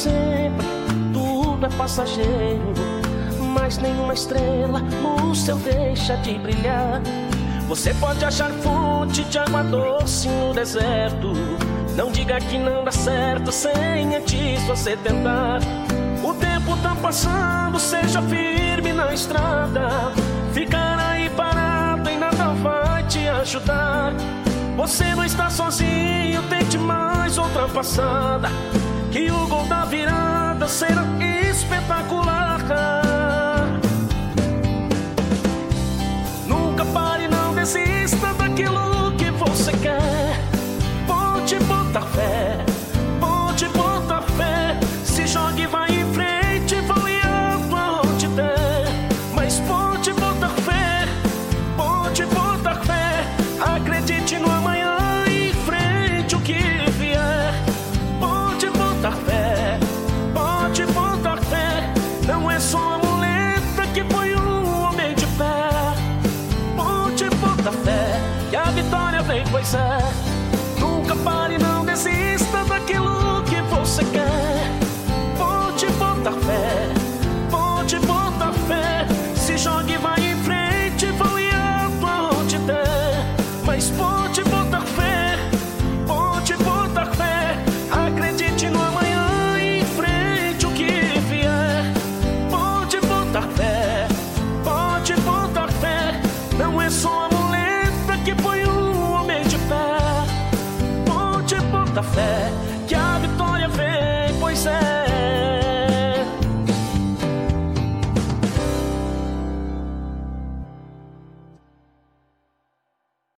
sempre, tudo é passageiro, mas nenhuma estrela no céu deixa de brilhar. Você pode achar fonte de água doce no deserto, não diga que não dá certo sem antes você tentar. O tempo tá passando, seja firme na estrada, ficar aí parado e nada vai te ajudar. Você não está sozinho, tente mais outra passada, que o gol da virada será espetacular. Nunca pare, não desista daquilo que você quer. Pode botar fé, pode botar fé. Se jogue, vai em frente, voe alto onde der. Mas pode botar fé, pode botar fé. Acredite no amanhã, em frente o que vier. Pode botar fé, pode botar fé. Não é só a muleta que põe o homem de pé. Pode botar fé, que a vitória vem, pois é.